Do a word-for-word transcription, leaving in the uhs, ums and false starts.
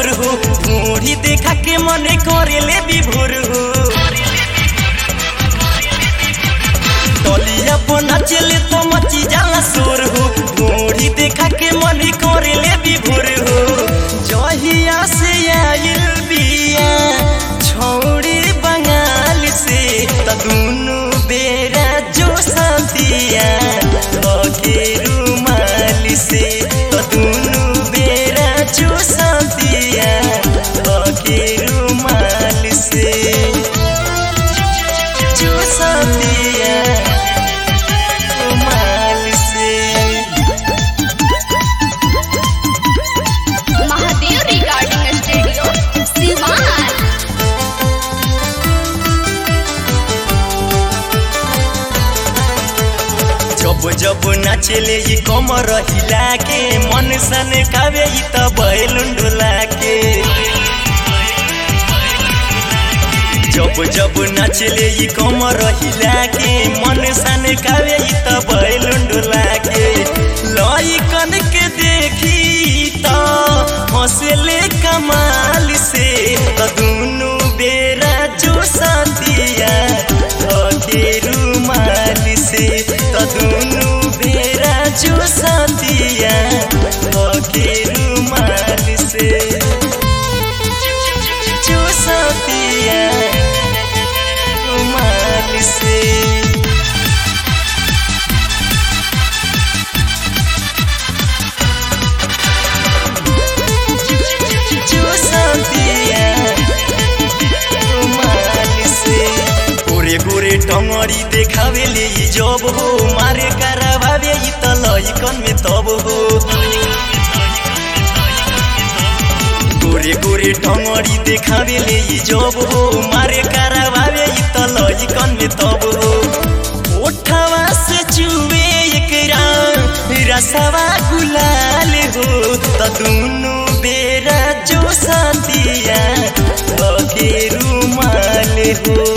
सोर हो ढूंढी देखा के मने करेले विभोर हो तलिया पर नाचेले तो मची जाला सोर हो ढूंढी देखा के मने करेले विभोर हो जहिया से आइल बिया छोड़ी बंगाल से त दुनु बेरा जो साथिया लगे रुमाल से त दुनु बेरा जो साथिया लगे रुमाल से जो साथिया रुमाल से। Mahadev recording studio Siwan. जब जब नाचेले ई कमर हिला के मन सन खावे ई त बैलुन ढोला के जब जब नाचेले ई कमर हिला के मन सन खावे ई त बैलुन ढोला के लइकन के देखी त हंसले कमाल से त दुनु बेरा जो साथिया लगे रुमाल से त दुनु बेरा जो साथिया लगे रुमाल से जो साथिया रुमाल से। जो साथिया रुमाल से गोरे गोरे टंगड़ी देखावेले ई जब हो मारे करावे ई त लइकन में तब हो गोरे गोरे टंगड़ी देखावेले ई जब हो मारे करावे ई त लइकन में तब हो ओठवा से चुवे एकरा रसवा गुलाल हो त दुनु बेरा जो साथिया लगे रुमाल हो